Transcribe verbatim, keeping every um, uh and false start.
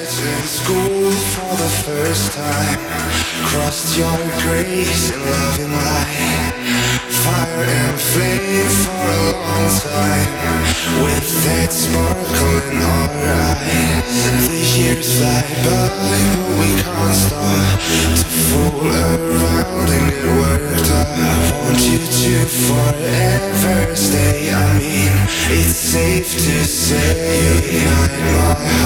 in school for the first time. Crossed your grace in loving light. Fire and flame for a long time. With that sparkle in our eyes. The years fly by but we can't stop to fool around and get worked up. I want you to forever stay. I mean, it's safe to say you're behind my heart.